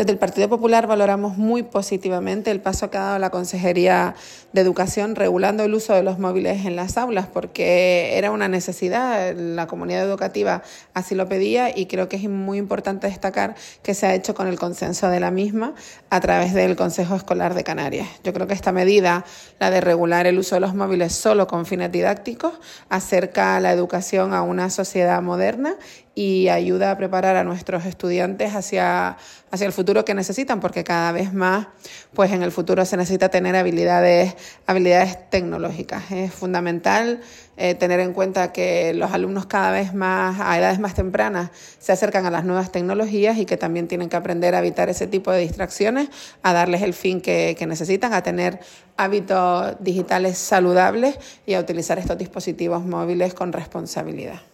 Desde el Partido Popular valoramos muy positivamente el paso que ha dado la Consejería de Educación regulando el uso de los móviles en las aulas, porque era una necesidad, la comunidad educativa así lo pedía, y creo que es muy importante destacar que se ha hecho con el consenso de la misma a través del Consejo Escolar de Canarias. Yo creo que esta medida, la de regular el uso de los móviles solo con fines didácticos, acerca la educación a una sociedad moderna y ayuda a preparar a nuestros estudiantes hacia el futuro que necesitan, porque cada vez más pues en el futuro se necesita tener habilidades tecnológicas. Es fundamental tener en cuenta que los alumnos cada vez más, a edades más tempranas, se acercan a las nuevas tecnologías y que también tienen que aprender a evitar ese tipo de distracciones, a darles el fin que necesitan, a tener hábitos digitales saludables y a utilizar estos dispositivos móviles con responsabilidad.